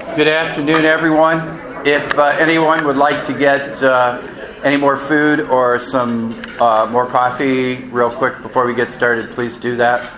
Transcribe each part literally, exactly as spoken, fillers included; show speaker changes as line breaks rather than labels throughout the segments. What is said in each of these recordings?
Good afternoon, everyone. If uh, anyone would like to get uh, any more food or some uh, more coffee real quick before we get started, please do that.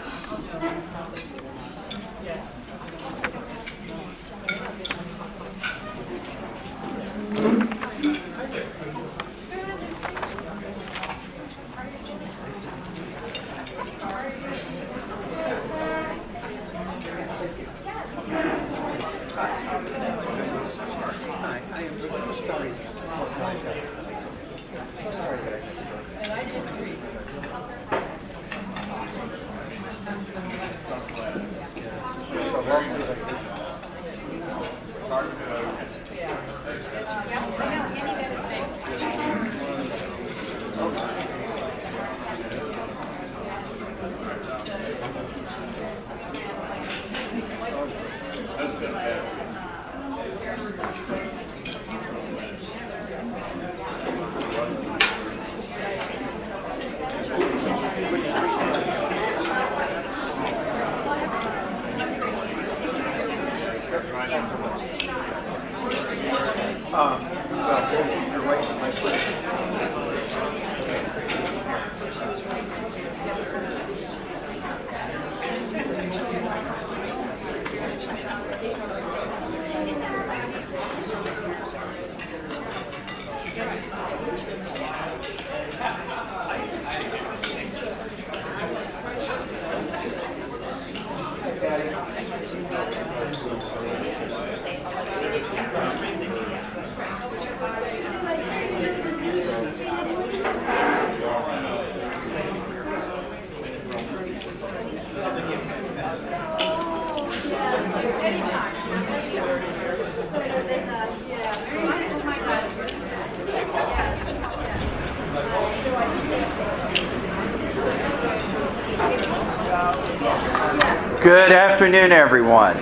Good afternoon, everyone.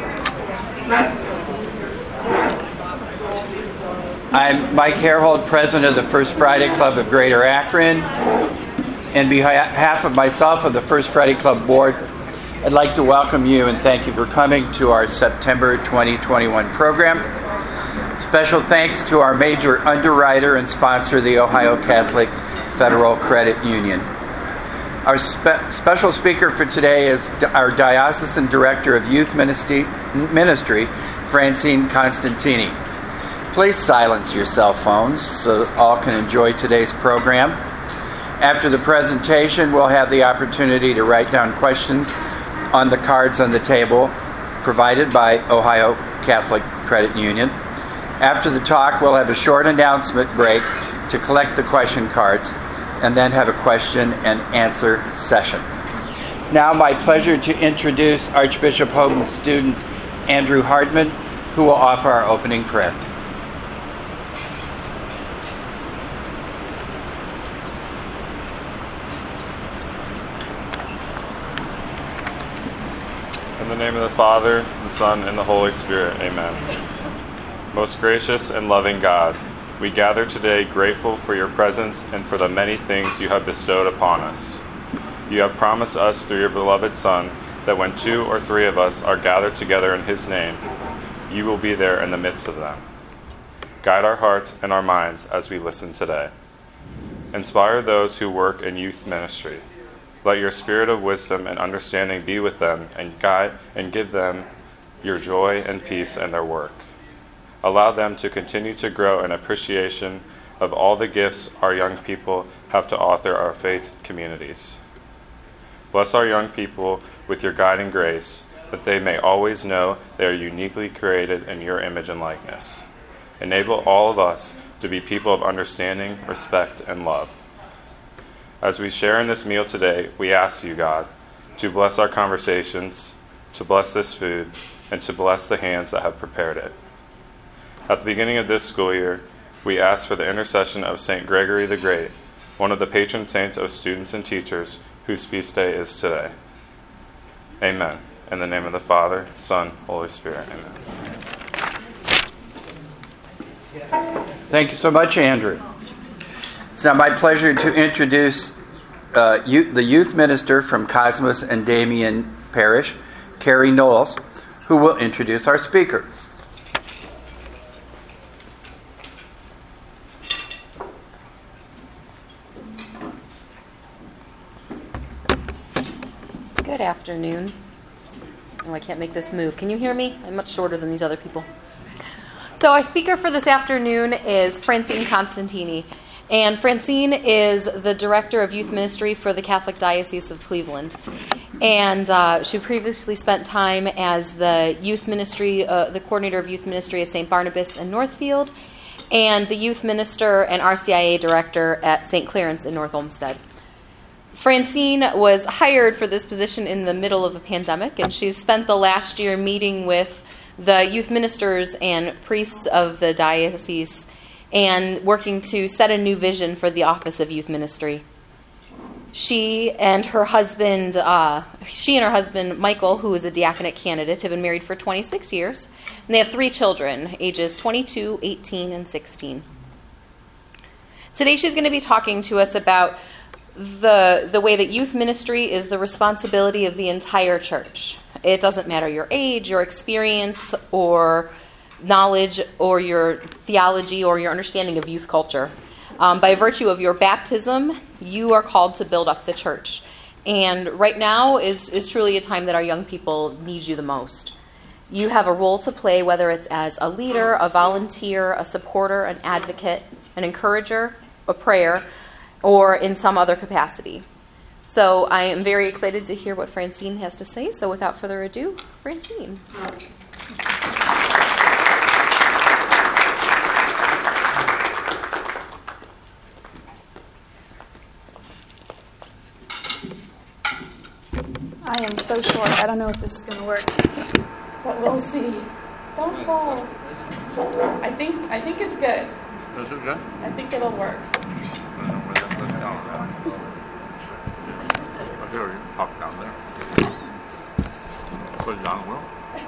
I'm Mike Harehold, president of the First Friday Club of Greater Akron. On behalf of myself and the First Friday Club board, I'd like to welcome you and thank you for coming to our September twenty twenty-one program. Special thanks to our major underwriter and sponsor, the Ohio Catholic Federal Credit Union. Our spe- special speaker for today is our Diocesan Director of Youth Ministry, Ministry, Francine Constantini. Please silence your cell phones so all can enjoy today's program. After the presentation, we'll have the opportunity to write down questions on the cards on the table provided by Ohio Catholic Credit Union. After the talk, we'll have a short announcement break to collect the question cards and then have a question and answer session. It's now my pleasure to introduce Archbishop Hogan's student, Andrew Hardman, who will offer our opening prayer.
In the name of the Father, the Son, and the Holy Spirit, amen. Most gracious and loving God, we gather today grateful for your presence and for the many things you have bestowed upon us. You have promised us through your beloved Son that when two or three of us are gathered together in his name, you will be there in the midst of them. Guide our hearts and our minds as we listen today. Inspire those who work in youth ministry. Let your spirit of wisdom and understanding be with them and guide and give them your joy and peace in their work. Allow them to continue to grow in appreciation of all the gifts our young people have to offer our faith communities. Bless our young people with your guiding grace, that they may always know they are uniquely created in your image and likeness. Enable all of us to be people of understanding, respect, and love. As we share in this meal today, we ask you, God, to bless our conversations, to bless this food, and to bless the hands that have prepared it. At the beginning of this school year, we ask for the intercession of Saint Gregory the Great, one of the patron saints of students and teachers, whose feast day is today. Amen. In the name of the Father, Son, Holy Spirit. Amen.
Thank you so much, Andrew. It's now my pleasure to introduce uh, you, the youth minister from Cosmos and Damien Parish, Carrie Knowles, who will introduce our speaker.
afternoon. Oh, I can't make this move. Can you hear me? I'm much shorter than these other people. So our speaker for this afternoon is Francine Constantini. And Francine is the Director of Youth Ministry for the Catholic Diocese of Cleveland. And uh, she previously spent time as the youth ministry, uh, the coordinator of youth ministry at Saint Barnabas in Northfield, and the youth minister and R C I A director at Saint Clarence in North Olmsted. Francine was hired for this position in the middle of the pandemic, and she's spent the last year meeting with the youth ministers and priests of the diocese and working to set a new vision for the Office of Youth Ministry. She and her husband, uh, she and her husband, Michael, who is a diaconate candidate, have been married for twenty-six years, and they have three children, ages twenty-two, eighteen, and sixteen. Today she's going to be talking to us about the the way that youth ministry is the responsibility of the entire church. It doesn't matter your age, your experience, or knowledge, or your theology, or your understanding of youth culture. Um, by virtue of your baptism, you are called to build up the church. And right now is, is truly a time that our young people need you the most. You have a role to play, whether it's as a leader, a volunteer, a supporter, an advocate, an encourager, a prayer, or in some other capacity. So I am very excited to hear what Francine has to say. So without further ado, Francine.
I am so short. I don't know if this is going to work, but we'll see. Don't fall. I think I think it's good.
Is it good?
I think it'll work.
I feel you pop down there. Put it down well.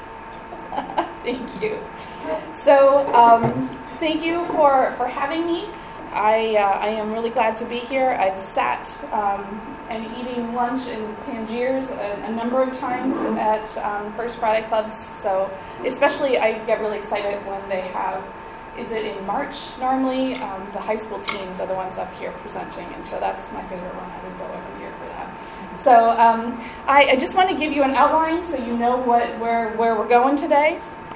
Thank you. So, um, thank you for, for having me. I uh, I am really glad to be here. I've sat um, and eating lunch in Tangiers a, a number of times at um, First Friday clubs. So especially I get really excited when they have, is it in March normally? Um, the high school teams are the ones up here presenting. And so that's my favorite one. I would go every year for that. So um, I, I just want to give you an outline so you know what where, where we're going today.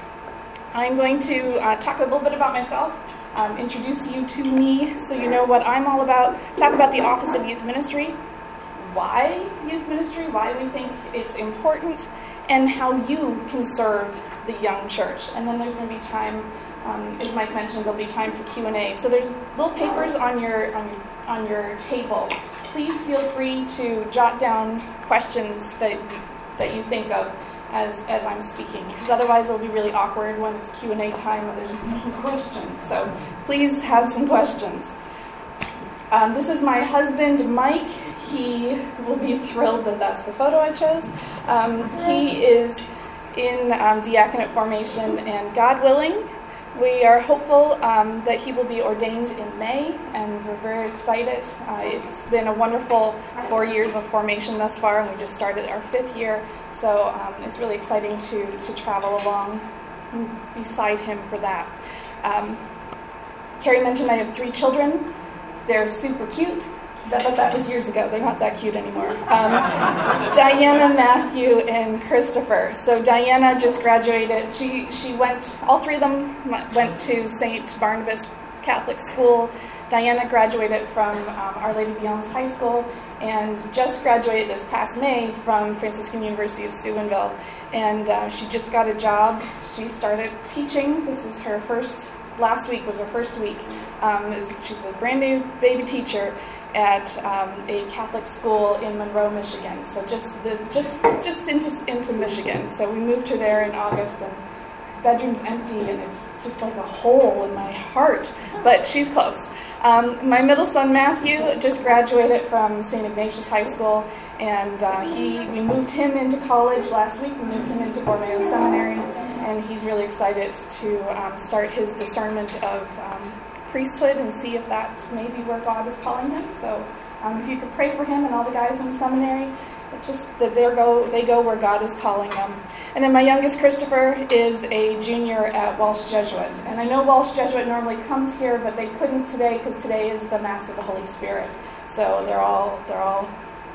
I'm going to uh, talk a little bit about myself. Um, introduce you to me so you know what I'm all about, talk about the Office of Youth Ministry, why youth ministry, why we think it's important, and how you can serve the young church. And then there's going to be time, um, as Mike mentioned, there'll be time for Q and A. So there's little papers on your, on your, on your table. Please feel free to jot down questions that, that you think of as as I'm speaking, because otherwise it'll be really awkward when it's Q and A time and there's no questions. So please have some questions. Um, this is my husband, Mike. He will be thrilled that that's the photo I chose. Um, he is in um, diaconate formation, and God willing, we are hopeful um, that he will be ordained in May, and we're very excited. Uh, it's been a wonderful four years of formation thus far, and we just started our fifth year. So um, it's really exciting to, to travel along beside him for that. Um, Terry mentioned I have three children. They're super cute, that, but that was years ago. They're not that cute anymore. Um, Diana, Matthew, and Christopher. So Diana just graduated. She she went. All three of them went to Saint Barnabas Catholic School. Diana graduated from um, Our Lady of Lyons High School, and just graduated this past May from Franciscan University of Steubenville. And uh, she just got a job. She started teaching. This is her first, last week was her first week. Um, she's a brand new baby teacher at um, a Catholic school in Monroe, Michigan. So just the, just just into into Michigan. So we moved her there in August, and the bedroom's empty, and it's just like a hole in my heart. But she's close. Um, my middle son, Matthew, just graduated from Saint Ignatius High School, and uh, he we moved him into college last week. We moved him into Borromeo Seminary, and he's really excited to um, start his discernment of um, priesthood and see if that's maybe where God is calling him. So um, if you could pray for him and all the guys in seminary, it's just that they go they go where God is calling them. And then my youngest, Christopher, is a junior at Walsh Jesuit. And I know Walsh Jesuit normally comes here, but they couldn't today because today is the Mass of the Holy Spirit. So they're all they're all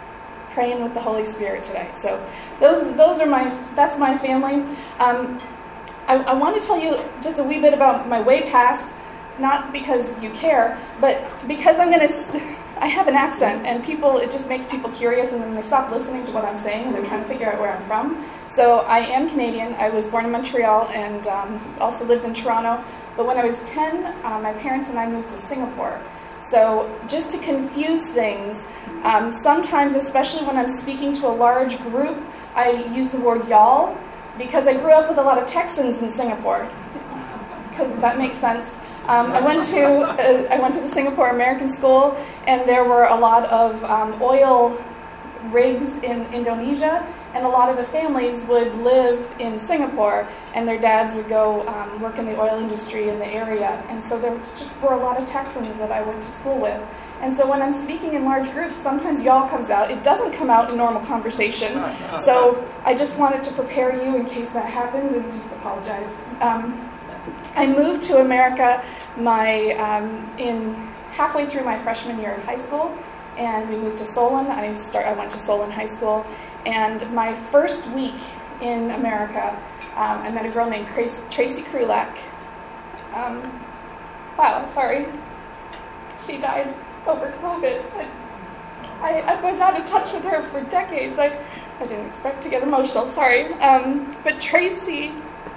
praying with the Holy Spirit today. So those those are my that's my family. Um, I, I want to tell you just a wee bit about my way past, not because you care, but because I'm going to. I have an accent, and people, it just makes people curious, and then they stop listening to what I'm saying, and they're trying to figure out where I'm from. So I am Canadian. I was born in Montreal and um, also lived in Toronto. But when I was ten, uh, my parents and I moved to Singapore. So just to confuse things, um, sometimes, especially when I'm speaking to a large group, I use the word y'all, because I grew up with a lot of Texans in Singapore, because that makes sense. Um, I went to uh, I went to the Singapore American School, and there were a lot of um, oil rigs in Indonesia, and a lot of the families would live in Singapore, and their dads would go um, work in the oil industry in the area. And so there just were a lot of Texans that I went to school with. And so when I'm speaking in large groups, sometimes y'all comes out. It doesn't come out in normal conversation. So I just wanted to prepare you in case that happened, and just apologize. Um, I moved to America my um, in halfway through my freshman year of high school, and we moved to Solon. I start. I went to Solon High School, and my first week in America, um, I met a girl named Tracy Krulak. Um, wow, sorry, she died over COVID. I, I was out of touch with her for decades. I I didn't expect to get emotional. Sorry, um, but Tracy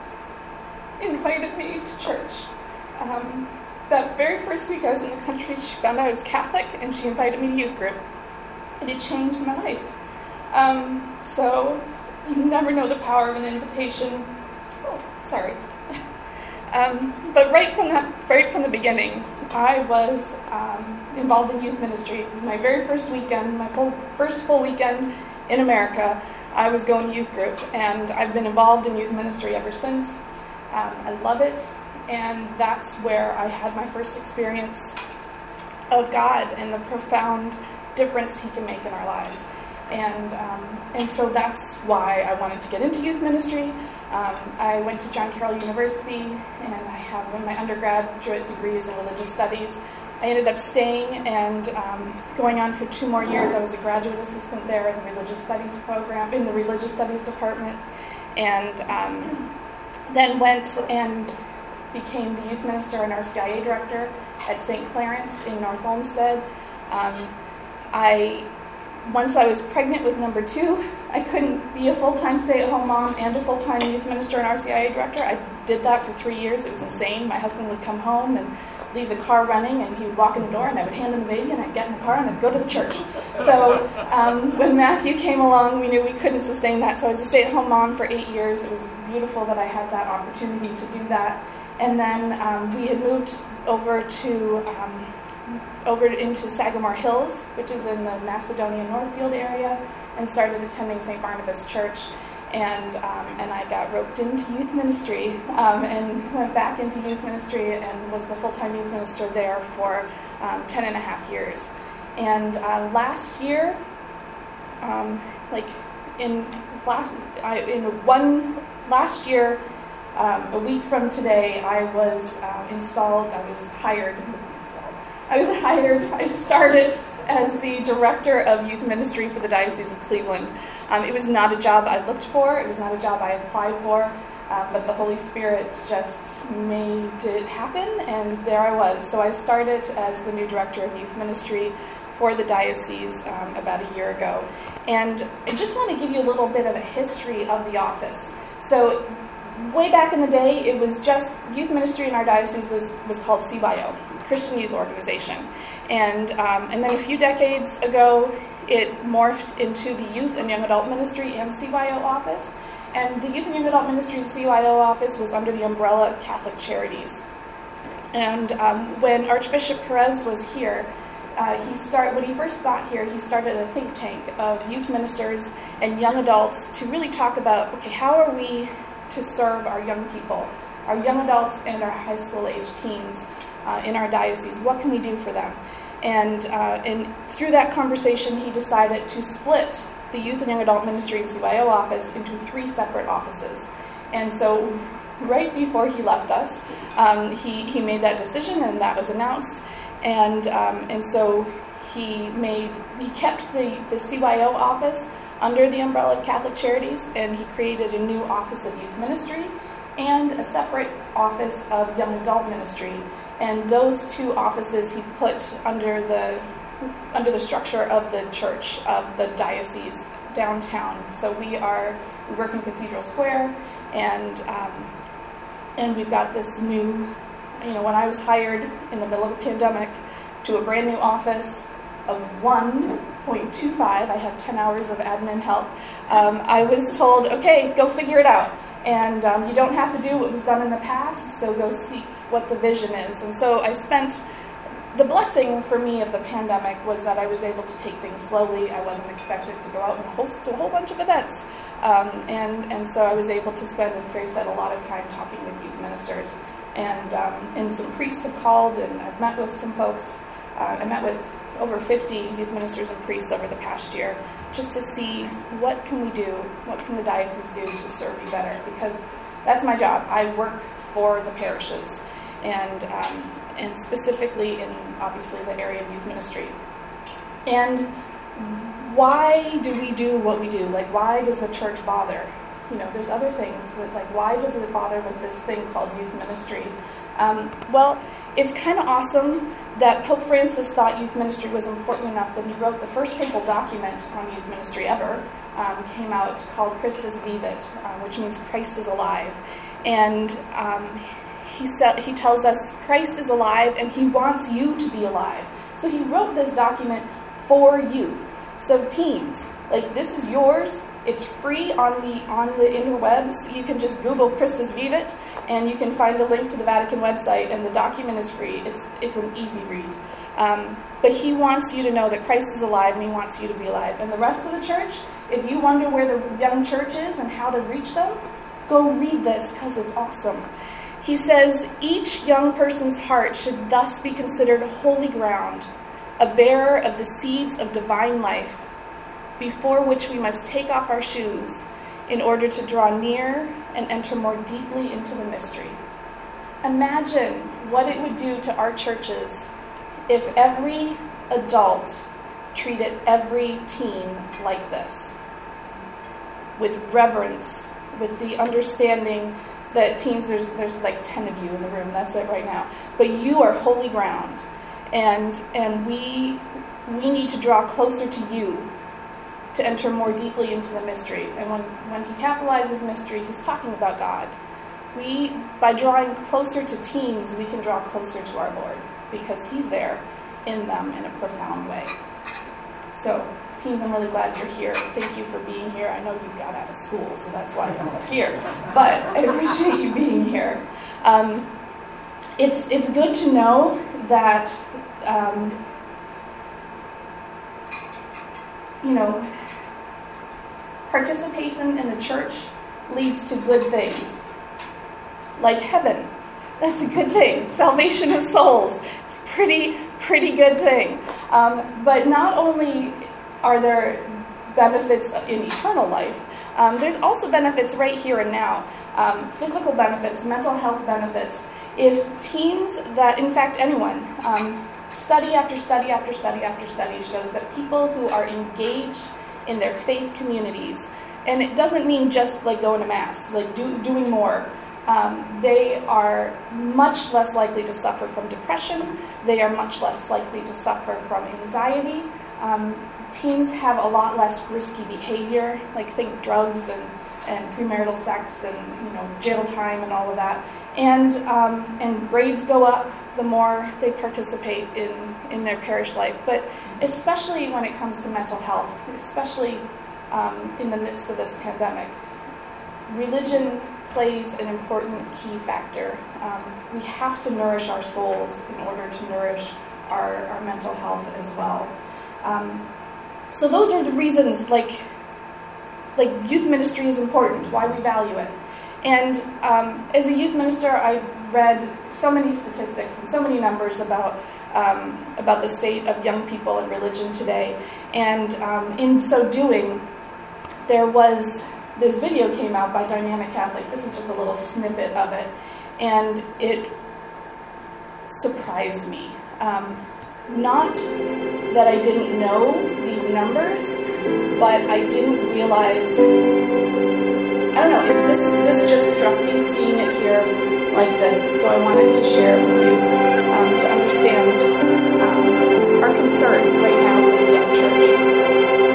invited me to church. Um, that very first week I was in the country, she found out I was Catholic, and she invited me to youth group. And it changed my life. Um, so you never know the power of an invitation. Oh, sorry. um, but right from that, right from the beginning, I was um, involved in youth ministry. My very first weekend, my full, first full weekend in America, I was going to youth group, and I've been involved in youth ministry ever since. Um, I love it, and that's where I had my first experience of God and the profound difference He can make in our lives. And um, and so that's why I wanted to get into youth ministry. Um, I went to John Carroll University, and I have one of my undergraduate degrees in religious studies. I ended up staying and um, going on for two more years. I was a graduate assistant there in the religious studies program, in the religious studies department, and um, then went and became the youth minister and R C I A director at Saint Clarence in North Olmsted. Um, I, once I was pregnant with number two, I couldn't be a full-time stay-at-home mom and a full-time youth minister and R C I A director. I did that for three years. It was insane. My husband would come home and leave the car running, and he would walk in the door, and I would hand him the baby, and I'd get in the car, and I'd go to the church. So um, when Matthew came along, we knew we couldn't sustain that. So I was a stay-at-home mom for eight years. It was beautiful that I had that opportunity to do that. And then um, we had moved over to um, over into Sagamore Hills, which is in the Macedonia Northfield area, and started attending Saint Barnabas Church. And um, and I got roped into youth ministry um, and went back into youth ministry and was the full-time youth minister there for um, ten and a half years. And uh, last year, um, like in last I, in one last year, um, a week from today, I was uh, installed. I was hired. Installed. I was hired. I started as the director of youth ministry for the Diocese of Cleveland. Um, it was not a job I looked for. It was not a job I applied for, um, but the Holy Spirit just made it happen, and there I was. So I started as the new director of youth ministry for the diocese um, about a year ago. And I just want to give you a little bit of a history of the office. So way back in the day, it was just youth ministry in our diocese was, was called C Y O, Christian Youth Organization. And um, and then a few decades ago, it morphed into the Youth and Young Adult Ministry and C Y O office. And the Youth and Young Adult Ministry and C Y O office was under the umbrella of Catholic Charities. And um, when Archbishop Perez was here, uh, he start when he first got here, he started a think tank of youth ministers and young adults to really talk about, okay, how are we to serve our young people, our young adults and our high school age teens uh, in our diocese? What can we do for them? And, uh, and through that conversation, he decided to split the Youth and Young Adult Ministry and C Y O office into three separate offices. And so right before he left us, um, he, he made that decision, and that was announced. And, um, and so he made he kept the, the C Y O office under the umbrella of Catholic Charities, and he created a new Office of Youth Ministry and a separate Office of Young Adult Ministry. And those two offices he put under the under the structure of the church of the diocese downtown. So we are we work in Cathedral Square, and um, and we've got this new, you know, when I was hired in the middle of a pandemic to a brand new office of one point two five, I have ten hours of admin help. Um, I was told, okay, go figure it out. And um, you don't have to do what was done in the past, so go seek what the vision is. And so I spent, the blessing for me of the pandemic was that I was able to take things slowly. I wasn't expected to go out and host a whole bunch of events. Um, and, and so I was able to spend, as Carrie said, a lot of time talking with youth ministers. And, um, and some priests have called, and I've met with some folks. Uh, I met with over fifty youth ministers and priests over the past year, just to see what can we do, what can the diocese do to serve you better, because that's my job. I work for the parishes, and um, and specifically in, obviously, the area of youth ministry. And why do we do what we do? Like, why does the church bother? You know, there's other things that, like, why does it bother with this thing called youth ministry? Um, well, it's kind of awesome that Pope Francis thought youth ministry was important enough that he wrote the first papal document on youth ministry ever, um, came out called Christus Vivit, uh, which means Christ is alive. And um, he, sa- he tells us Christ is alive and he wants you to be alive. So he wrote this document for youth. So teens, like, this is yours. It's free on the on the interwebs. You can just Google Christus Vivit, and you can find a link to the Vatican website, and the document is free. It's it's an easy read. Um, but he wants you to know that Christ is alive, and he wants you to be alive. And the rest of the church, if you wonder where the young church is and how to reach them, go read this, because it's awesome. He says, each young person's heart should thus be considered holy ground, a bearer of the seeds of divine life, before which we must take off our shoes in order to draw near and enter more deeply into the mystery. Imagine what it would do to our churches if every adult treated every teen like this, with reverence, with the understanding that teens, there's there's like ten of you in the room, that's it right now, but you are holy ground, and and we we need to draw closer to you to enter more deeply into the mystery. And when, when he capitalizes mystery, he's talking about God. We, by drawing closer to teens, we can draw closer to our Lord, because he's there in them in a profound way. So, teens, I'm really glad you're here. Thank you for being here. I know you got out of school, so that's why you're here. But I appreciate you being here. Um, it's, it's good to know that, um, you know, participation in the church leads to good things, like heaven. That's a good thing. Salvation of souls. It's a pretty, pretty good thing. Um, but not only are there benefits in eternal life, um, there's also benefits right here and now. Um, physical benefits, mental health benefits. If teens that, in fact, anyone, um, study after study after study after study shows that people who are engaged in their faith communities, and it doesn't mean just like going to mass, like do, doing more, um, they are much less likely to suffer from depression. They are much less likely to suffer from anxiety. Um, teens have a lot less risky behavior, like think drugs and, and premarital sex and, you know, jail time and all of that. And um, and grades go up the more they participate in, in their parish life. But especially when it comes to mental health, especially um, in the midst of this pandemic, religion plays an important key factor. Um, we have to nourish our souls in order to nourish our, our mental health as well. Um, so those are the reasons, like, like youth ministry is important, why we value it. And um, as a youth minister, I read so many statistics and so many numbers about um, about the state of young people and religion today. And um, in so doing, there was this video came out by Dynamic Catholic. This is just a little snippet of it, and it surprised me. Um, not that I didn't know these numbers, but I didn't realize, I don't know, it, this, this just struck me seeing it here like this, so I wanted to share it with you um, to understand um, our concern right now for the young church.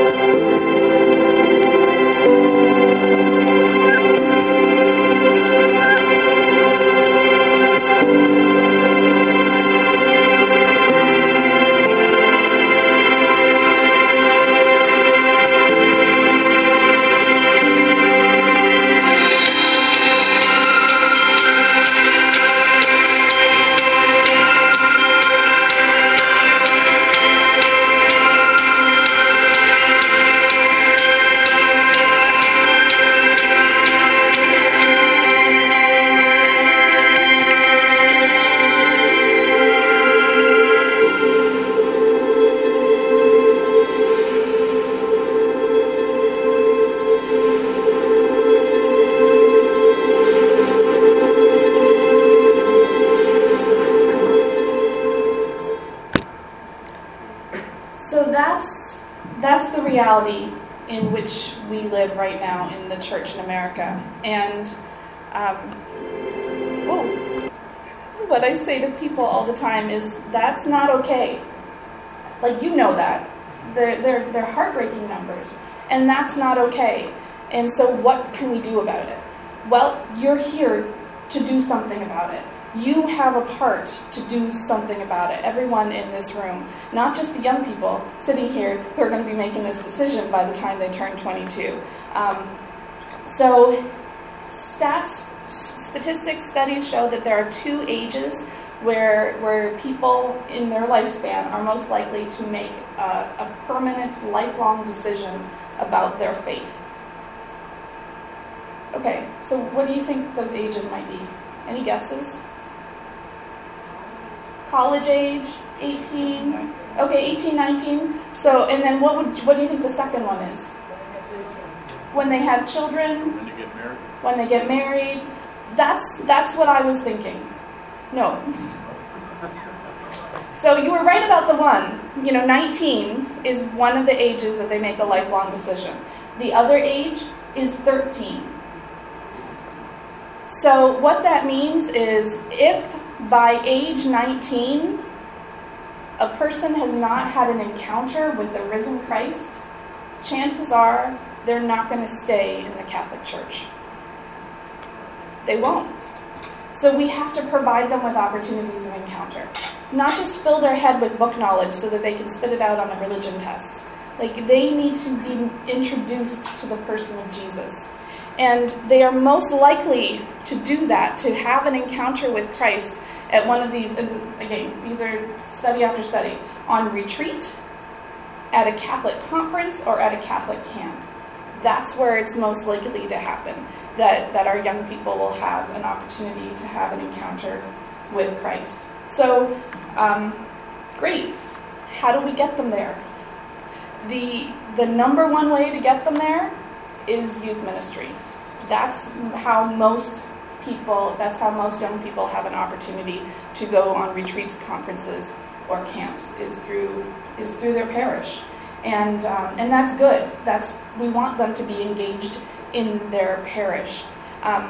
That's the reality in which we live right now in the church in America. And um, oh, what I say to people all the time is, that's not okay. Like, you know that. They're, they're, they're heartbreaking numbers. And that's not okay. And so what can we do about it? Well, you're here to do something about it. You have a part to do something about it. Everyone in this room, not just the young people sitting here who are going to be making this decision by the time they turn twenty-two. Um, so stats, statistics, studies show that there are two ages where, where people in their lifespan are most likely to make a, a permanent, lifelong decision about their faith. Okay, so what do you think those ages might be? Any guesses? College age, eighteen. Okay, eighteen, nineteen. So, and then what would what do you think the second one is? When they have children.
When they get married.
When they get married. That's that's what I was thinking. No. So you were right about the one. You know, nineteen is one of the ages that they make a lifelong decision. The other age is thirteen. So what that means is, if by age nineteen, a person has not had an encounter with the risen Christ, chances are they're not going to stay in the Catholic Church. They won't. So we have to provide them with opportunities of encounter. Not just fill their head with book knowledge so that they can spit it out on a religion test. Like, they need to be introduced to the person of Jesus. And they are most likely to do that, to have an encounter with Christ at one of these, again, these are study after study, on retreat, at a Catholic conference, or at a Catholic camp. That's where it's most likely to happen, that, that our young people will have an opportunity to have an encounter with Christ. So, um, great. How do we get them there? The, the number one way to get them there is youth ministry. That's how most people, that's how most young people have an opportunity to go on retreats, conferences, or camps, is through is through their parish. And um, and that's good. That's we want them to be engaged in their parish. Um,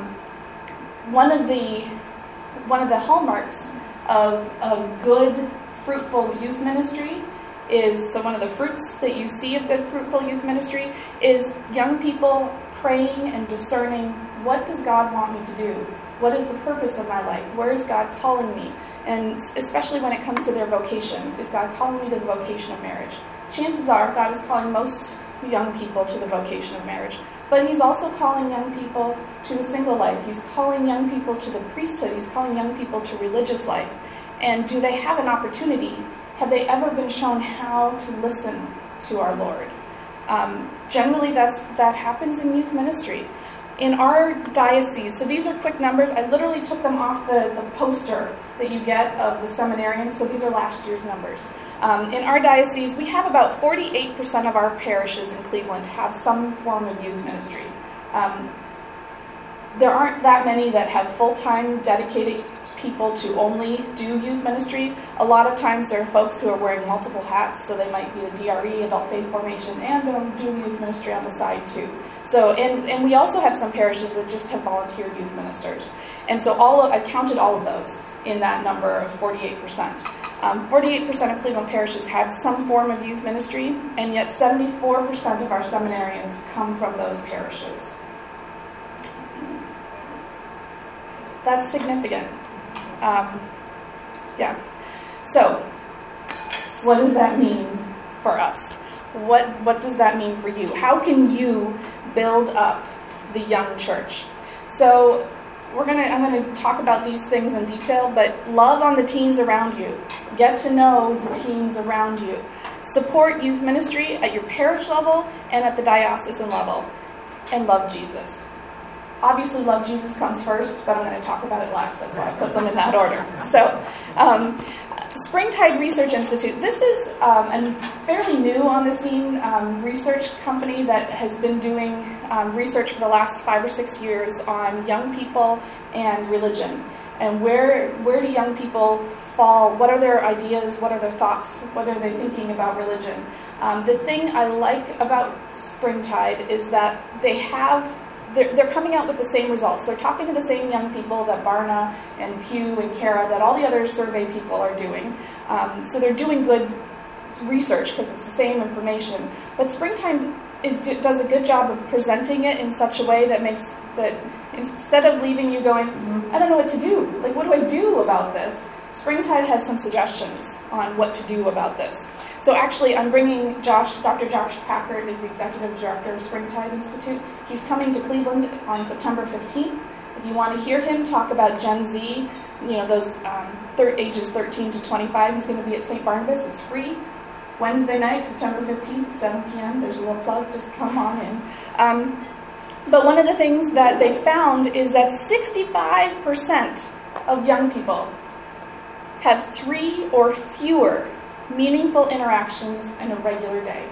one of the one of the hallmarks of of good, fruitful youth ministry is, so one of the fruits that you see of good, fruitful youth ministry is young people praying and discerning, what does God want me to do? What is the purpose of my life? Where is God calling me? And especially when it comes to their vocation, is God calling me to the vocation of marriage? Chances are God is calling most young people to the vocation of marriage, but he's also calling young people to the single life. He's calling young people to the priesthood. He's calling young people to religious life. And do they have an opportunity? Have they ever been shown how to listen to our Lord? Um, generally, that's that happens in youth ministry. In our diocese, so these are quick numbers. I literally took them off the, the poster that you get of the seminarians, so these are last year's numbers. Um, in our diocese, we have about forty-eight percent of our parishes in Cleveland have some form of youth ministry. Um, there aren't that many that have full-time dedicated people to only do youth ministry. A lot of times there are folks who are wearing multiple hats, so they might be the D R E, Adult Faith Formation, and um, do youth ministry on the side too. So, and, and we also have some parishes that just have volunteer youth ministers. And so all of, I counted all of those in that number of forty-eight percent. Um, forty-eight percent of Cleveland parishes have some form of youth ministry, and yet seventy-four percent of our seminarians come from those parishes. That's significant. Um, yeah. So, what does that mean for us? What what does that mean for you? How can you build up the young church? So, we're gonna I'm gonna talk about these things in detail, but love on the teens around you. Get to know the teens around you. Support youth ministry at your parish level and at the diocesan level, and love Jesus. Obviously, love Jesus comes first, but I'm going to talk about it last. That's why I put them in that order. So, um, Springtide Research Institute. This is um, a fairly new on the scene um, research company that has been doing um, research for the last five or six years on young people and religion. And where where do young people fall? What are their ideas? What are their thoughts? What are they thinking about religion? Um, the thing I like about Springtide is that they have They're, they're coming out with the same results. They're talking to the same young people that Barna and Pew and Cara, that all the other survey people are doing. Um, so they're doing good research because it's the same information. But Springtime is, does a good job of presenting it in such a way that makes that instead of leaving you going, I don't know what to do. Like, what do I do about this? Springtide has some suggestions on what to do about this. So actually, I'm bringing Josh, Doctor Josh Packard is the Executive Director of Springtide Institute. He's coming to Cleveland on September fifteenth. If you want to hear him talk about Gen Z, you know, those um, thir- ages thirteen to twenty-five, he's going to be at Saint Barnabas. It's free. Wednesday night, September fifteenth, seven p.m. There's a little plug. Just come on in. Um, but one of the things that they found is that sixty-five percent of young people have three or fewer meaningful interactions in a regular day.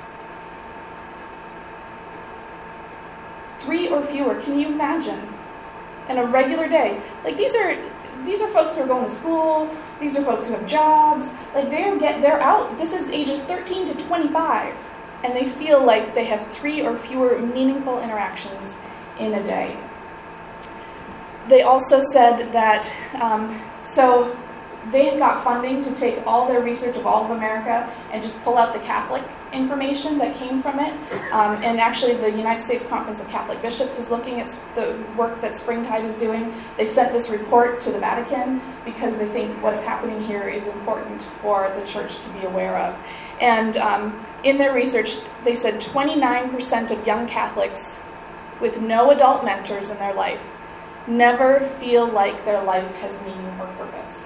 Three or fewer. Can you imagine? In a regular day. Like, these are these are folks who are going to school. These are folks who have jobs. Like, they're get they're out. This is ages thirteen to twenty-five, and they feel like they have three or fewer meaningful interactions in a day. They also said that um, so. They got funding to take all their research of all of America and just pull out the Catholic information that came from it. Um, and actually, the United States Conference of Catholic Bishops is looking at the work that Springtide is doing. They sent this report to the Vatican because they think what's happening here is important for the church to be aware of. And um, in their research, they said twenty-nine percent of young Catholics with no adult mentors in their life never feel like their life has meaning or purpose.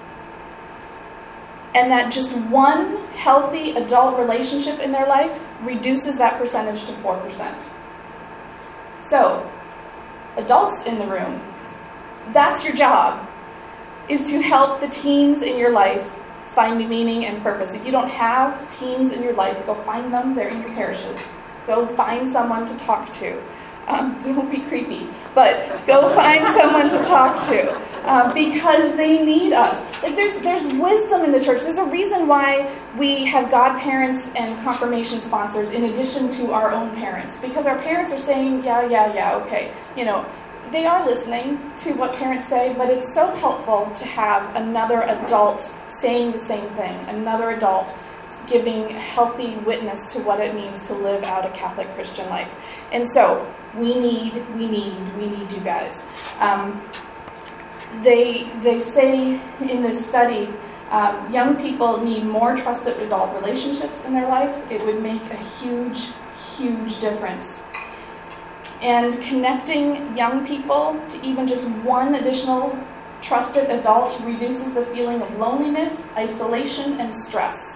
And that just one healthy adult relationship in their life reduces that percentage to four percent. So, adults in the room, that's your job, is to help the teens in your life find meaning and purpose. If you don't have teens in your life, go find them. They're in your parishes. Go find someone to talk to. Um, don't be creepy, but go find someone to talk to uh, because they need us. Like, there's there's wisdom in the church. There's a reason why we have godparents and confirmation sponsors in addition to our own parents, because our parents are saying, yeah, yeah, yeah, okay. You know, they are listening to what parents say, but it's so helpful to have another adult saying the same thing, another adult giving healthy witness to what it means to live out a Catholic Christian life. And so we need, we need, we need you guys. Um, they they say in this study, um, young people need more trusted adult relationships in their life. It would make a huge, huge difference. And connecting young people to even just one additional trusted adult reduces the feeling of loneliness, isolation, and stress.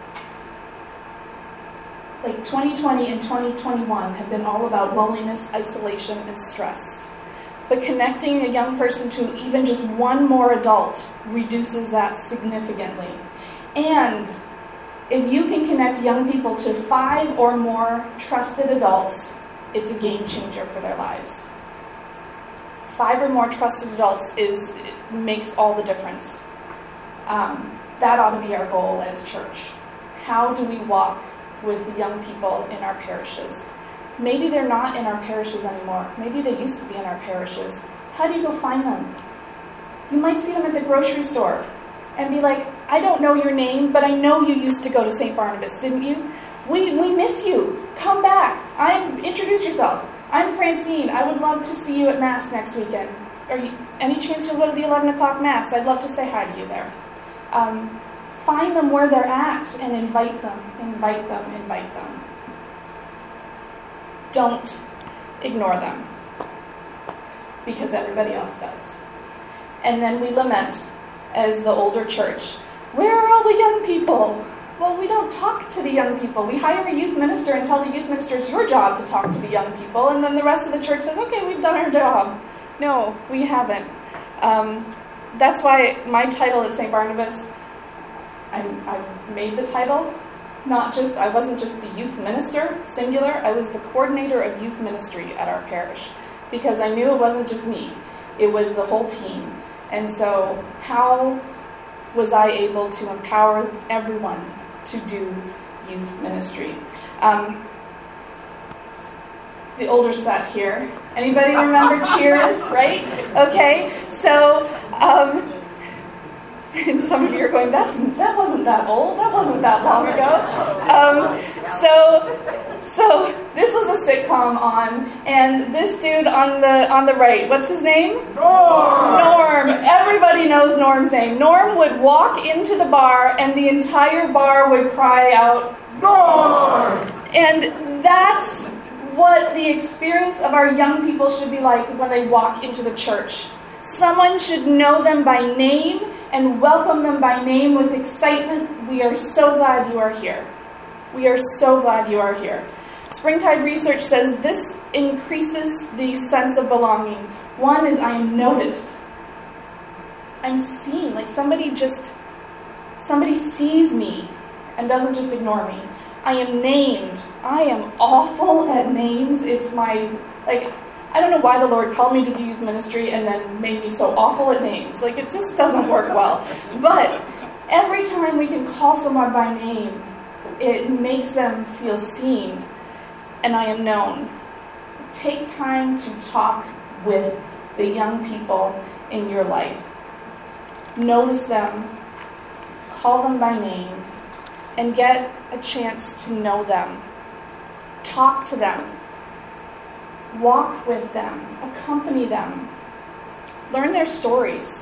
Like, twenty twenty and twenty twenty-one have been all about loneliness, isolation, and stress. But connecting a young person to even just one more adult reduces that significantly. And if you can connect young people to five or more trusted adults, it's a game changer for their lives. Five or more trusted adults is makes all the difference. Um, that ought to be our goal as church. How do we walk with the young people in our parishes? Maybe they're not in our parishes anymore. Maybe they used to be in our parishes. How do you go find them? You might see them at the grocery store and be like, I don't know your name, but I know you used to go to Saint Barnabas, didn't you? We we miss you. Come back. I'm introduce yourself. I'm Francine. I would love to see you at Mass next weekend. Are you, any chance you'll go to the eleven o'clock Mass? I'd love to say hi to you there. Um, find them where they're at and invite them, invite them, invite them. Don't ignore them, because everybody else does. And then we lament as the older church, where are all the young people? Well, we don't talk to the young people. We hire a youth minister and tell the youth minister it's your job to talk to the young people, and then the rest of the church says, okay, we've done our job. No, we haven't. Um, that's why my title at Saint Barnabas, I'm, I've made the title, not just, I wasn't just the youth minister, singular, I was the coordinator of youth ministry at our parish, because I knew it wasn't just me, it was the whole team. And so how was I able to empower everyone to do youth ministry? Um, the older set here. Anybody remember Cheers, right? Okay, so, um, and some of you are going, That's, that wasn't that old, that wasn't that long ago. Um, so, so this was a sitcom on, and this dude on the on the right, what's his name? Norm! Norm. Everybody knows Norm's name. Norm would walk into the bar, and the entire bar would cry out, Norm! And that's what the experience of our young people should be like when they walk into the church. Someone should know them by name and welcome them by name with excitement. We are so glad you are here. We are so glad you are here. Springtide research says this increases the sense of belonging. One is I am noticed. I'm seen. Like somebody just, somebody sees me and doesn't just ignore me. I am named. I am awful at names. It's my, like, I don't know why the Lord called me to do youth ministry and then made me so awful at names. Like, it just doesn't work well. But every time we can call someone by name, it makes them feel seen, and I am known. Take time to talk with the young people in your life. Notice them, call them by name, and get a chance to know them. Talk to them. Walk with them. Accompany them. Learn their stories.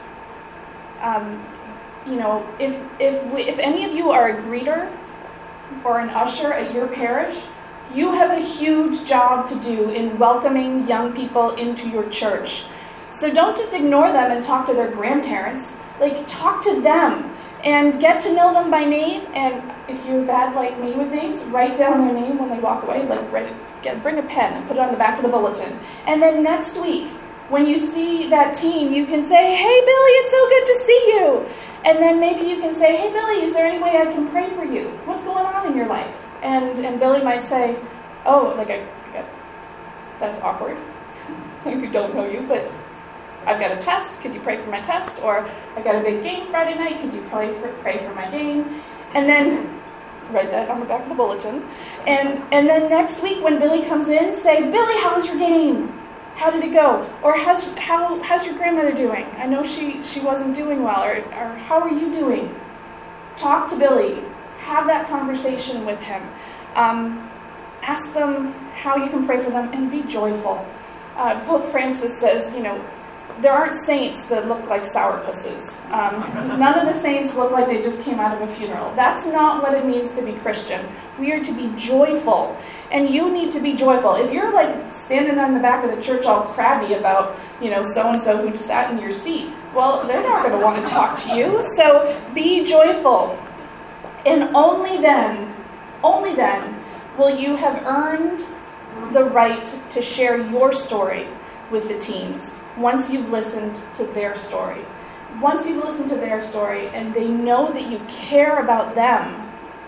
Um, you know, if if we, if any of you are a greeter or an usher at your parish, you have a huge job to do in welcoming young people into your church. So don't just ignore them and talk to their grandparents. Like, talk to them and get to know them by name. And if you're bad like me with names, write down their name when they walk away. Like, write it, get, bring a pen and put it on the back of the bulletin. And then next week, when you see that teen, you can say, hey, Billy, it's so good to see you. And then maybe you can say, hey, Billy, is there any way I can pray for you? What's going on in your life? And and Billy might say, oh, like, I, I got, that's awkward. We don't know you, but I've got a test. Could you pray for my test? Or I've got a big game Friday night. Could you pray for, pray for my game? And then write that on the back of the bulletin. And and then next week when Billy comes in, say, Billy, how was your game? How did it go? Or how's, how, how's your grandmother doing? I know she, she wasn't doing well. Or, or how are you doing? Talk to Billy. Have that conversation with him. Um, ask them how you can pray for them and be joyful. Uh, Pope Francis says, you know, there aren't saints that look like sourpusses. Um, none of the saints look like they just came out of a funeral. That's not what it means to be Christian. We are to be joyful. And you need to be joyful. If you're like standing on the back of the church all crabby about, you know, so-and-so who sat in your seat, well, they're not going to want to talk to you. So be joyful. And only then, only then, will you have earned the right to share your story with the teens once you've listened to their story. Once you've listened to their story and they know that you care about them,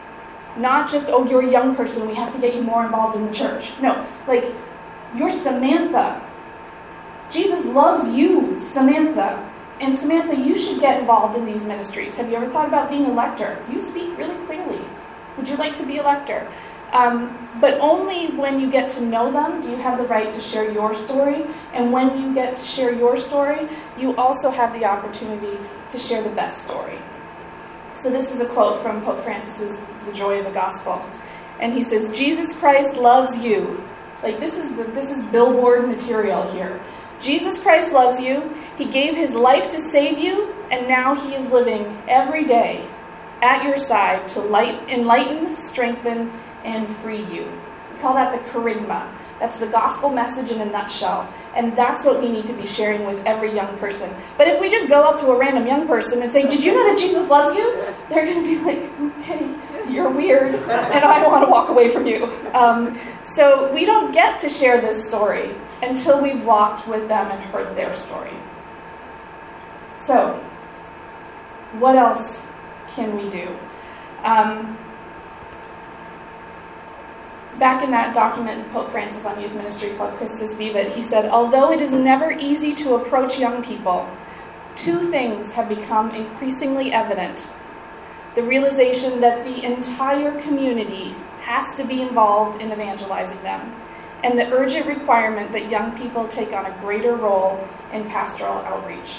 not just, oh, you're a young person, we have to get you more involved in the church. No, like, you're Samantha. Jesus loves you, Samantha. And Samantha, you should get involved in these ministries. Have you ever thought about being a lector? You speak really clearly. Would you like to be a lector? Um, but only when you get to know them do you have the right to share your story. And when you get to share your story, you also have the opportunity to share the best story. So this is a quote from Pope Francis's The Joy of the Gospel. And he says, Jesus Christ loves you. Like this is the, this is billboard material here. Jesus Christ loves you. He gave his life to save you, and now he is living every day at your side to light, enlighten, strengthen, and free you. We call that the kerygma. That's the gospel message in a nutshell. And that's what we need to be sharing with every young person. But if we just go up to a random young person and say, did you know that Jesus loves you? They're going to be like, okay, you're weird, and I want to walk away from you. Um, so we don't get to share this story until we've walked with them and heard their story. So, what else can we do? Um, Back in that document, Pope Francis on Youth Ministry called Christus Vivit, he said, although it is never easy to approach young people, two things have become increasingly evident. The realization that the entire community has to be involved in evangelizing them, and the urgent requirement that young people take on a greater role in pastoral outreach.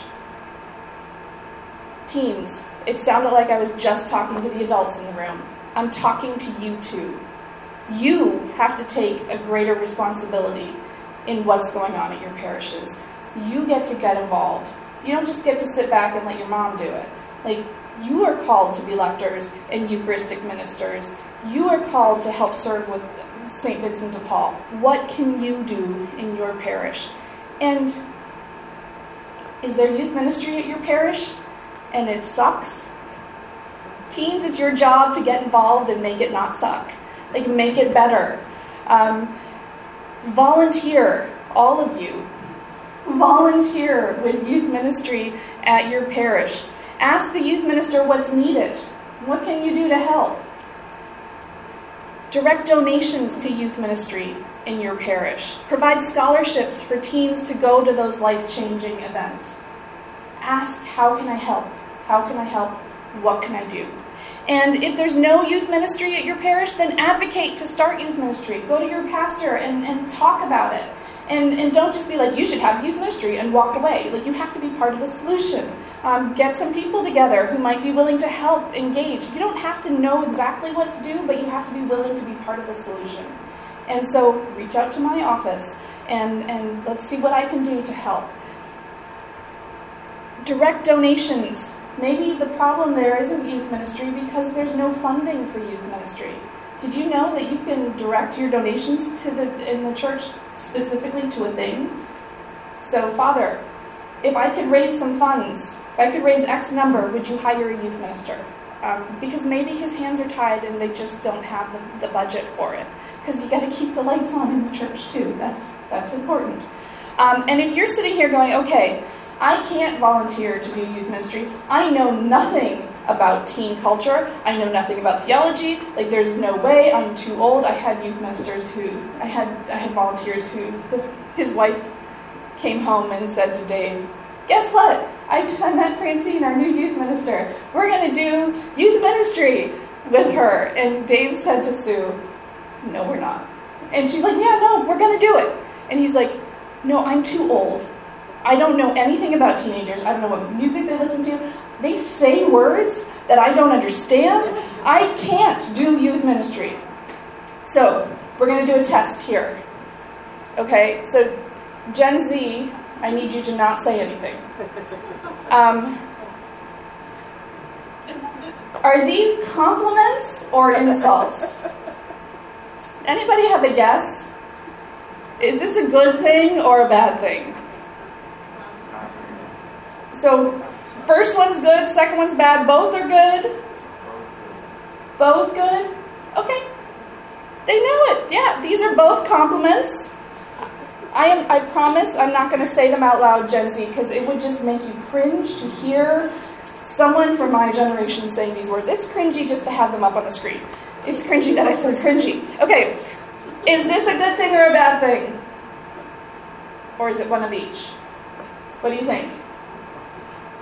Teens, it sounded like I was just talking to the adults in the room. I'm talking to you too. You have to take a greater responsibility in what's going on at your parishes. You get to get involved. You don't just get to sit back and let your mom do it. Like, you are called to be lectors and Eucharistic ministers. You are called to help serve with Saint Vincent de Paul. What can you do in your parish? And is there youth ministry at your parish and it sucks? Teens, it's your job to get involved and make it not suck. Like, make it better. Um, volunteer, all of you. Volunteer with youth ministry at your parish. Ask the youth minister what's needed. What can you do to help? Direct donations to youth ministry in your parish. Provide scholarships for teens to go to those life-changing events. Ask, how can I help? How can I help? What can I do? And if there's no youth ministry at your parish, then advocate to start youth ministry. Go to your pastor and, and talk about it. And, and don't just be like, you should have youth ministry and walk away. Like, you have to be part of the solution. Um, get some people together who might be willing to help, engage. You don't have to know exactly what to do, but you have to be willing to be part of the solution. And so reach out to my office and, and let's see what I can do to help. Direct donations. Maybe the problem there isn't youth ministry because there's no funding for youth ministry. Did you know that you can direct your donations to the in the church specifically to a thing? So, Father, if I could raise some funds, if I could raise X number, would you hire a youth minister? Um, because maybe his hands are tied and they just don't have the, the budget for it. Because you got to keep the lights on in the church too. That's that's important. Um, and if you're sitting here going, okay, I can't volunteer to do youth ministry. I know nothing about teen culture. I know nothing about theology. Like, there's no way. I'm too old. I had youth ministers who, I had I had volunteers who, his wife came home and said to Dave, guess what? I, I met Francine, our new youth minister. We're going to do youth ministry with her. And Dave said to Sue, no, we're not. And she's like, yeah, no, we're going to do it. And he's like, no, I'm too old. I don't know anything about teenagers. I don't know what music they listen to. They say words that I don't understand. I can't do youth ministry. So, we're going to do a test here. Okay, so Gen Z, I need you to not say anything. Um, are these compliments or insults? Anybody have a guess? Is this a good thing or a bad thing? So, first one's good, second one's bad, both are good? Both good? Okay. They know it. Yeah, these are both compliments. I am. I promise I'm not going to say them out loud, Gen Z, because it would just make you cringe to hear someone from my generation saying these words. It's cringy just to have them up on the screen. It's cringy that I said cringy. Okay, is this a good thing or a bad thing? Or is it one of each? What do you think?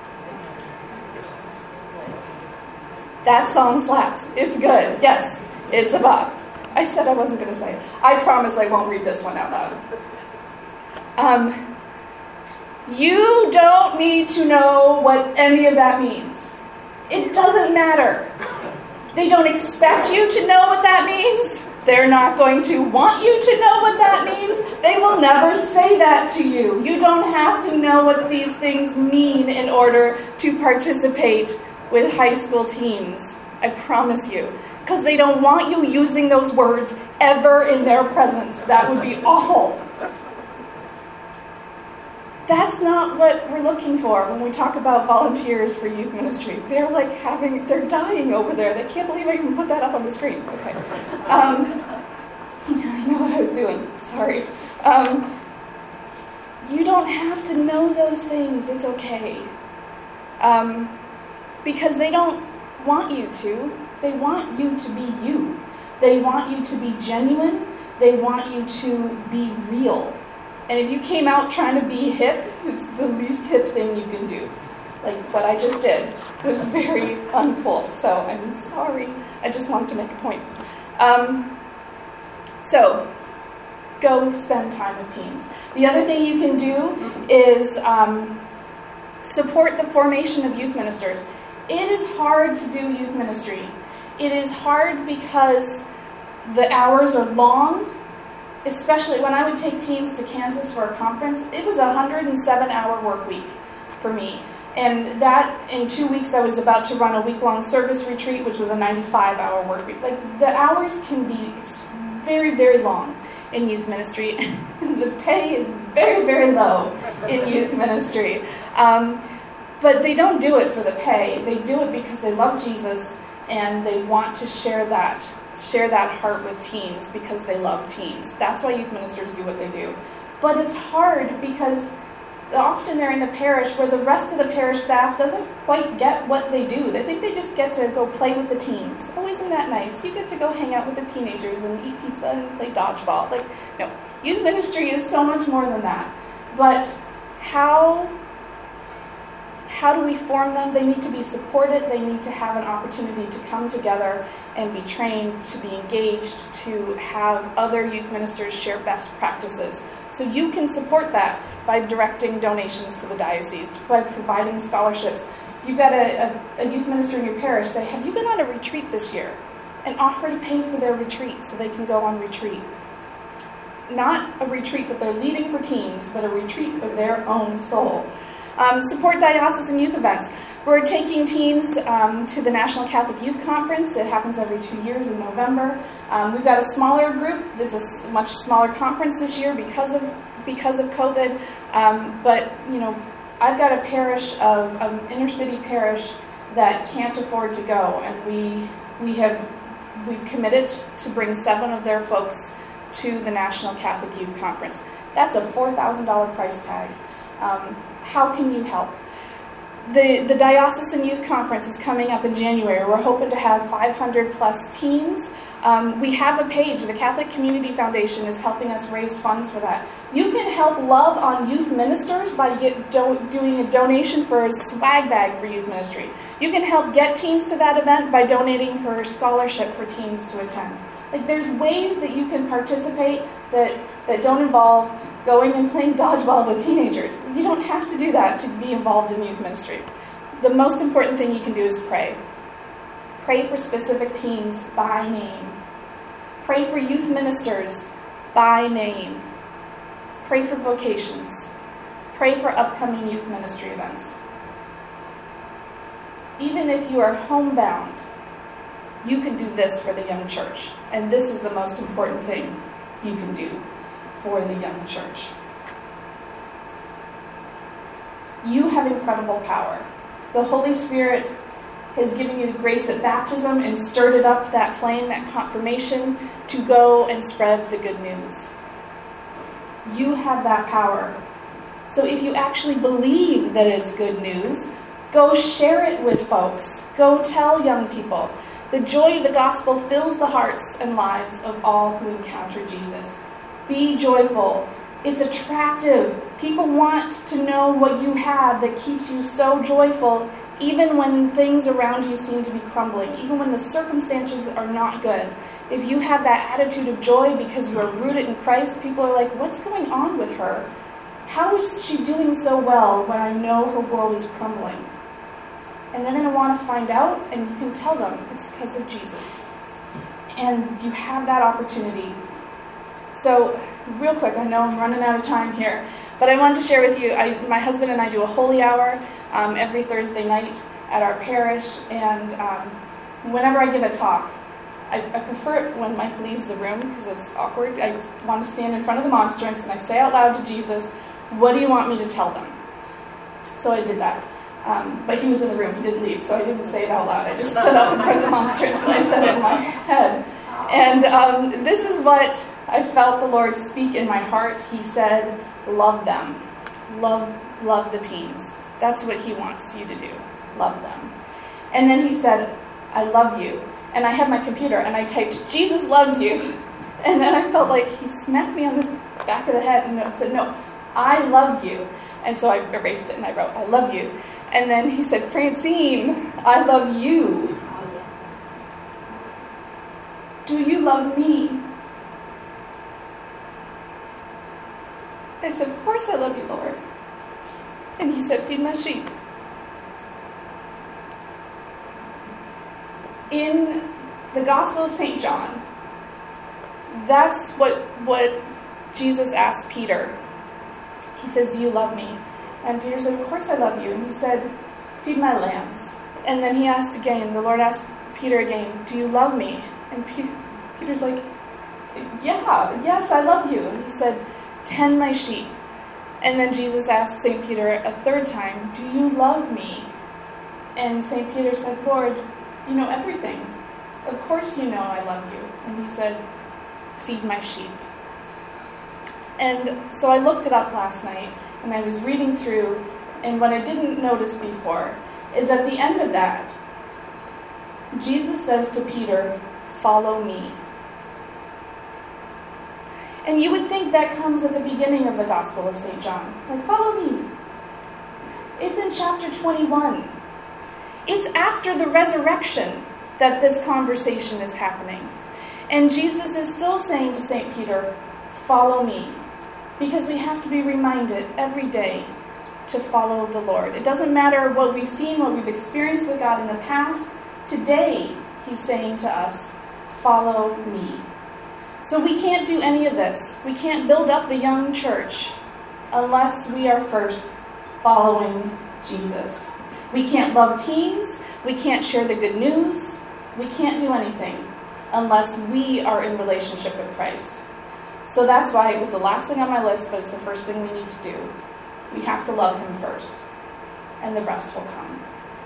That song slaps. It's good. Yes, it's a bop. I said I wasn't going to say it. I promise I won't read this one out loud. Um, you don't need to know what any of that means. It doesn't matter. They don't expect you to know what that means. They're not going to want you to know what that means. They will never say that to you. You don't have to know what these things mean in order to participate with high school teens. I promise you. Because they don't want you using those words ever in their presence. That would be awful. That's not what we're looking for when we talk about volunteers for youth ministry. They're like having, they're dying over there. They can't believe I even put that up on the screen. Okay. Um, I know what I was doing. Sorry. Um, you don't have to know those things. It's okay. Um, because they don't want you to. They want you to be you. They want you to be genuine. They want you to be real. And if you came out trying to be hip, it's the least hip thing you can do. Like what I just did was very uncool. So I'm sorry. I just wanted to make a point. Um, so go spend time with teens. The other thing you can do is um, support the formation of youth ministers. It is hard to do youth ministry. It is hard because the hours are long. Especially when I would take teens to Kansas for a conference, it was a one hundred seven hour work week for me. And that, in two weeks, I was about to run a week-long service retreat, which was a ninety-five hour work week. Like, the hours can be very, very long in youth ministry. And the pay is very, very low in youth ministry. Um, but they don't do it for the pay. They do it because they love Jesus and they want to share that share that heart with teens because they love teens. That's why youth ministers do what they do. But it's hard because often they're in a parish where the rest of the parish staff doesn't quite get what they do. They think they just get to go play with the teens. Oh, isn't that nice? You get to go hang out with the teenagers and eat pizza and play dodgeball. Like, no, youth ministry is so much more than that. But how... How do we form them? They need to be supported. They need to have an opportunity to come together and be trained, to be engaged, to have other youth ministers share best practices. So you can support that by directing donations to the diocese, by providing scholarships. You've got a, a, a youth minister in your parish, say, have you been on a retreat this year? And offer to pay for their retreat so they can go on retreat. Not a retreat that they're leading for teens, but a retreat for their own soul. Um, support diocesan youth events. We're taking teens um, to the National Catholic Youth Conference. It happens every two years in November. Um, we've got a smaller group. It's a much smaller conference this year because of because of COVID. Um, but you know, I've got a parish of an inner city parish that can't afford to go, and we we have we've committed to bring seven of their folks to the National Catholic Youth Conference. That's a four thousand dollars price tag. Um, How can you help? The, the Diocesan Youth Conference is coming up in January. We're hoping to have five hundred plus teens. Um, we have a page. The Catholic Community Foundation is helping us raise funds for that. You can help love on youth ministers by get, do, doing a donation for a swag bag for youth ministry. You can help get teens to that event by donating for a scholarship for teens to attend. Like, there's ways that you can participate that, that don't involve going and playing dodgeball with teenagers. You don't have to do that to be involved in youth ministry. The most important thing you can do is pray. Pray for specific teens by name. Pray for youth ministers by name. Pray for vocations. Pray for upcoming youth ministry events. Even if you are homebound, you can do this for the young church. And this is the most important thing you can do for the young church. You have incredible power. The Holy Spirit has given you the grace at baptism and stirred it up, that flame, that confirmation, to go and spread the good news. You have that power. So if you actually believe that it's good news, go share it with folks. Go tell young people. The joy of the gospel fills the hearts and lives of all who encounter Jesus. Be joyful It's attractive. People want to know what you have that keeps you so joyful, even when things around you seem to be crumbling, even when the circumstances are not good. If you have that attitude of joy because you are rooted in Christ, people are like, what's going on with her? How is she doing so well when I know her world is crumbling? And they're going to want to find out, and you can tell them it's because of Jesus. And you have that opportunity. So, real quick, I know I'm running out of time here, but I wanted to share with you, I, my husband and I do a holy hour um, every Thursday night at our parish, and um, whenever I give a talk, I, I prefer it when Mike leaves the room because it's awkward. I just want to stand in front of the monstrance and I say out loud to Jesus, what do you want me to tell them? So I did that. Um, but he was in the room, he didn't leave, so I didn't say it out loud. I just stood up in front of the monstrance and I said it in my head. And um, this is what I felt the Lord speak in my heart. He said, love them. Love, love the teens. That's what he wants you to do. Love them. And then he said, I love you. And I had my computer and I typed, Jesus loves you. And then I felt like he smacked me on the back of the head and said, no, I love you. And so I erased it and I wrote, I love you. And then he said, Francine, I love you. Do you love me? I said, of course I love you, Lord. And he said, feed my sheep. In the Gospel of Saint John, that's what, what Jesus asked Peter. He says, you love me. And Peter said, of course I love you. And he said, feed my lambs. And then he asked again, the Lord asked Peter again, do you love me? And Peter, Peter's like, yeah, yes, I love you. And he said, tend my sheep. And then Jesus asked Saint Peter a third time, do you love me? And Saint Peter said, Lord, you know everything. Of course you know I love you. And he said, feed my sheep. And so I looked it up last night, and I was reading through, and what I didn't notice before is at the end of that, Jesus says to Peter, follow me. And you would think that comes at the beginning of the Gospel of Saint John. Like, follow me. It's in chapter twenty-one. It's after the resurrection that this conversation is happening. And Jesus is still saying to Saint Peter, follow me. Because we have to be reminded every day to follow the Lord. It doesn't matter what we've seen, what we've experienced with God in the past. Today, he's saying to us, follow me. So we can't do any of this. We can't build up the young church unless we are first following Jesus. We can't love teens. We can't share the good news. We can't do anything unless we are in relationship with Christ. So that's why it was the last thing on my list, but it's the first thing we need to do. We have to love him first, and the rest will come.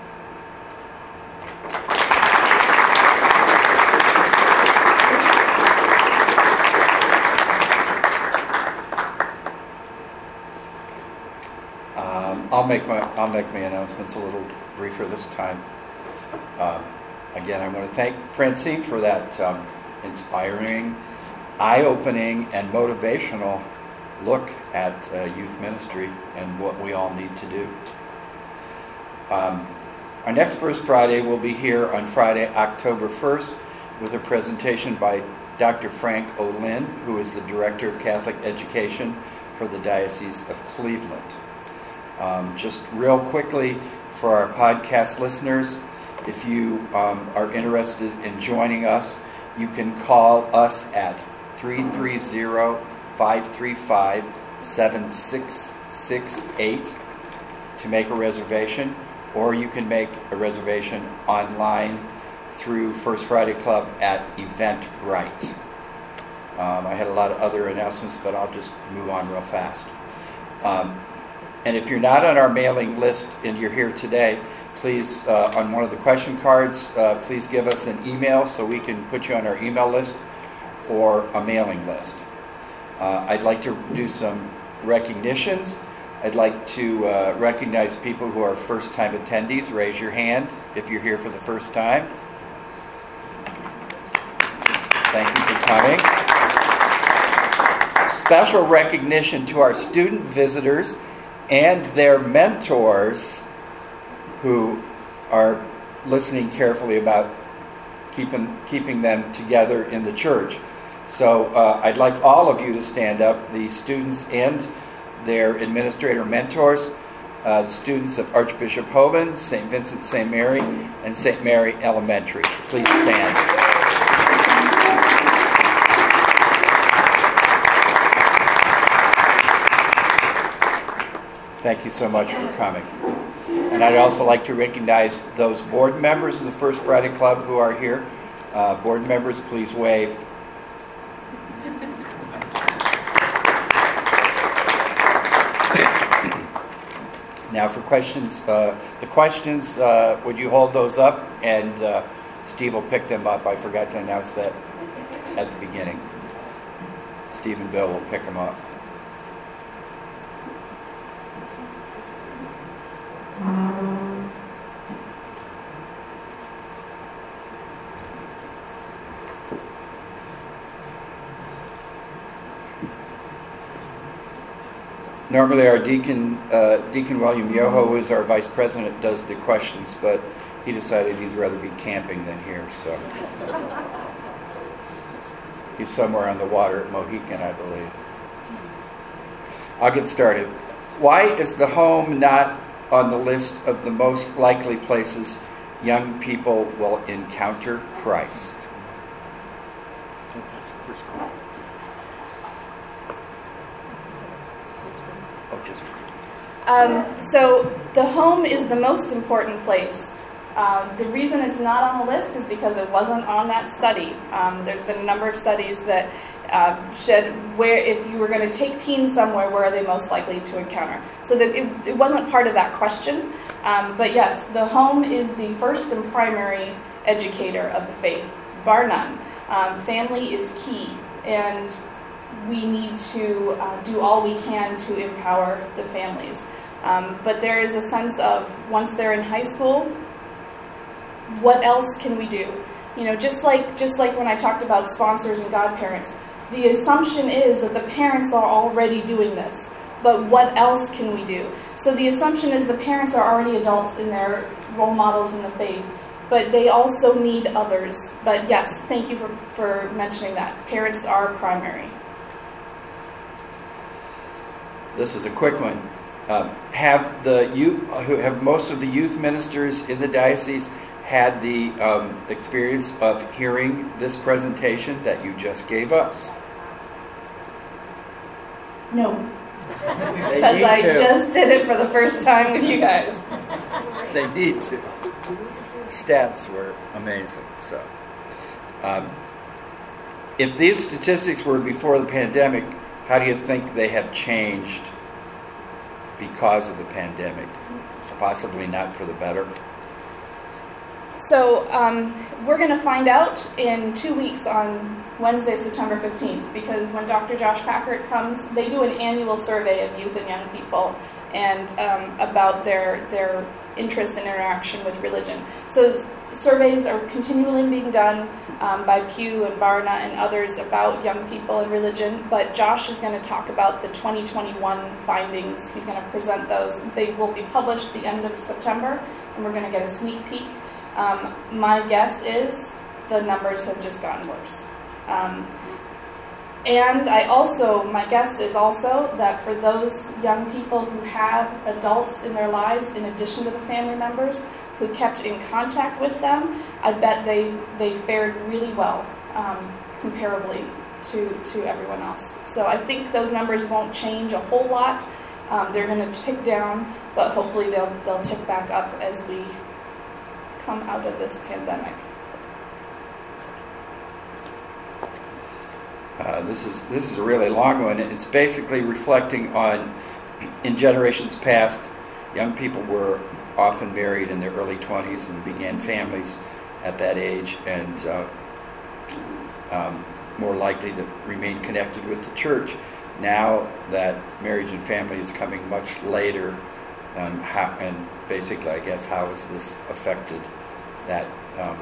Um, I'll make my I'll make my announcements a little briefer this time. Um, again, I want to thank Francine for that um, inspiring, eye-opening, and motivational look at uh, youth ministry and what we all need to do. Um, our next First Friday will be here on Friday, October first, with a presentation by Doctor Frank Olin, who is the Director of Catholic Education for the Diocese of Cleveland. Um, just real quickly, for our podcast listeners, if you um, are interested in joining us, you can call us at three three zero, five three five, seven six six eight to make a reservation, or you can make a reservation online through First Friday Club at Eventbrite. Um, I had a lot of other announcements, but I'll just move on real fast. Um, and if you're not on our mailing list and you're here today, please, uh, on one of the question cards, uh, please give us an email so we can put you on our email list or a mailing list. Uh, I'd like to do some recognitions. I'd like to uh, recognize people who are first-time attendees. Raise your hand if you're here for the first time. Thank you for coming. special recognition to our student visitors and their mentors who are listening carefully about keeping keeping them together in the church. So uh, I'd like all of you to stand up, the students and their administrator mentors, uh, the students of Archbishop Hoban, Saint Vincent Saint Mary, and Saint Mary Elementary. Please stand. Thank you so much for coming. And I'd also like to recognize those board members of the First Friday Club who are here. Uh, board members, please wave. Now for questions, uh, the questions, uh, would you hold those up? And uh, Steve will pick them up. I forgot to announce that at the beginning. Steve and Bill will pick them up. Normally our deacon, uh, Deacon William Yoho, who is our vice president, does the questions, but he decided he'd rather be camping than here, so he's somewhere on the water at Mohican, I believe. I'll get started. Why is the home not on the list of the most likely places young people will encounter Christ?
I think that's the first one.
Oh, just
Um, so the home is the most important place. Um, the reason it's not on the list is because it wasn't on that study. Um, there's been a number of studies that uh, shed where, if you were going to take teens somewhere, where are they most likely to encounter? So that it, it wasn't part of that question. Um, but yes, the home is the first and primary educator of the faith, bar none. Um, family is key, and we need to uh, do all we can to empower the families. Um, but there is a sense of, once they're in high school, what else can we do? You know, just like just like when I talked about sponsors and godparents, the assumption is that the parents are already doing this. But what else can we do? So the assumption is the parents are already adults and they're role models in the faith, but they also need others. But yes, thank you for, for mentioning that. Parents are primary.
This is a quick one. Um, have the youth, who have most of the youth ministers in the diocese had the um, experience of hearing this presentation that you just gave us?
No. Because I
to.
just did it for the first time with you guys.
They need to. Stats were amazing. So, um, if these statistics were before the pandemic, how do you think they have changed because of the pandemic? Possibly not for the better.
So um, we're going to find out in two weeks on Wednesday, September fifteenth, because when Doctor Josh Packard comes, they do an annual survey of youth and young people and um, about their their interest and interaction with religion. So surveys are continually being done um, by Pew and Barna and others about young people and religion, but Josh is going to talk about the twenty twenty-one findings. He's going to present those. They will be published at the end of September, and we're going to get a sneak peek. Um, my guess is the numbers have just gotten worse. Um, and I also, my guess is also that for those young people who have adults in their lives, in addition to the family members, who kept in contact with them, I bet they, they fared really well, um, comparably to, to everyone else. So I think those numbers won't change a whole lot. Um, they're going to tick down, but hopefully they'll, they'll tick back up as we come out of this pandemic.
Uh, this is this is a really long one. It's basically reflecting on, in generations past, young people were often married in their early twenties and began families at that age, and uh, um, more likely to remain connected with the church. Now that marriage and family is coming much later, um, how, and basically, I guess, how has this affected that um,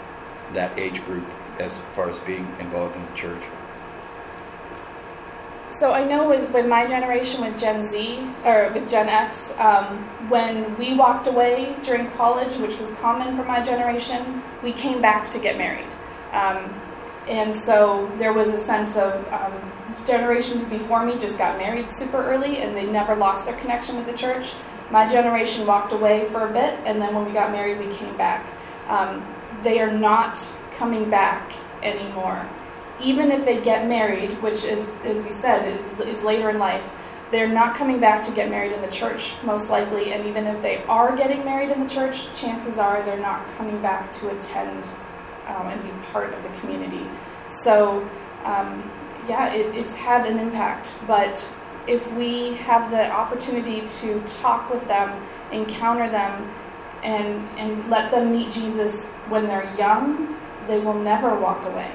that age group as far as being involved in the church?
So I know with, with my generation, with Gen Z, or with Gen X, um, when we walked away during college, which was common for my generation, we came back to get married. Um, and so there was a sense of um, generations before me just got married super early and they never lost their connection with the church. My generation walked away for a bit, and then when we got married, we came back. Um, they are not coming back anymore. Even if they get married, which is, as you said, is later in life, they're not coming back to get married in the church, most likely. And even if they are getting married in the church, chances are they're not coming back to attend um, and be part of the community. So, um, yeah, it, it's had an impact. But if we have the opportunity to talk with them, encounter them, and, and let them meet Jesus when they're young, they will never walk away.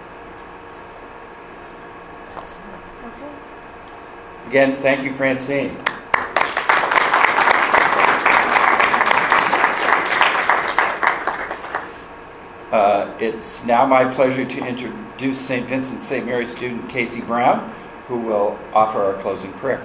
Again, thank you, Francine. Uh, it's now my pleasure to introduce Saint Vincent Saint Mary student Casey Brown, who will offer our closing prayer.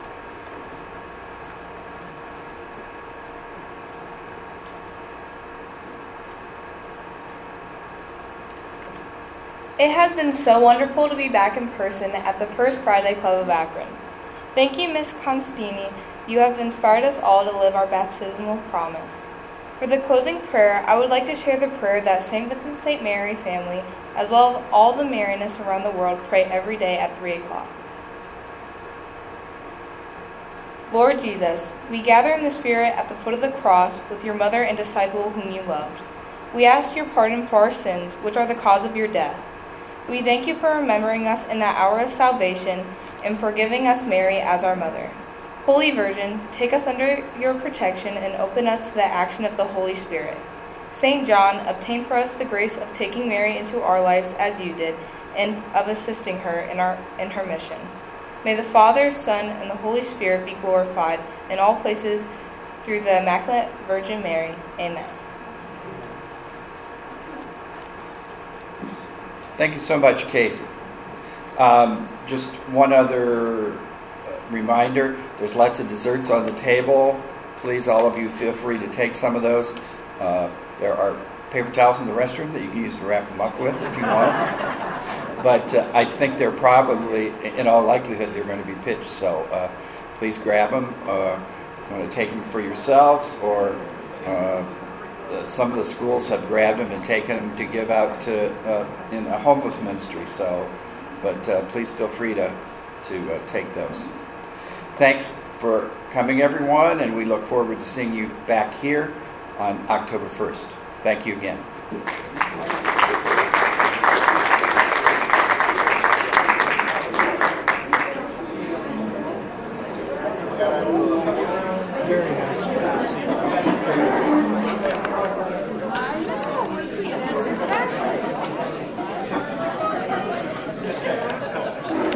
It has been so wonderful to be back in person at the First Friday Club of Akron. Thank you, Miz Constantini. You have inspired us all to live our baptismal promise. For the closing prayer, I would like to share the prayer that Saint Vincent Saint Mary family, as well as all the Marianists around the world, pray every day at three o'clock. Lord Jesus, we gather in the Spirit at the foot of the cross with your mother and disciple whom you loved. We ask your pardon for our sins, which are the cause of your death. We thank you for remembering us in that hour of salvation and for giving us Mary as our mother. Holy Virgin, take us under your protection and open us to the action of the Holy Spirit. Saint John, obtain for us the grace of taking Mary into our lives as you did, and of assisting her in, our, in her mission. May the Father, Son, and the Holy Spirit be glorified in all places through the Immaculate Virgin Mary. Amen.
Thank you so much, Casey. Um, just one other reminder, there's lots of desserts on the table. Please, all of you, feel free to take some of those. Uh, there are paper towels in the restroom that you can use to wrap them up with if you want. But uh, I think they're probably, in all likelihood, they're going to be pitched. So uh, please grab them. Uh, you want to take them for yourselves, or uh, some of the schools have grabbed them and taken them to give out to uh, in a homeless ministry. So, but uh, please feel free to to uh, take those. Thanks for coming, everyone, and we look forward to seeing you back here on October first. Thank you again.
Very nice.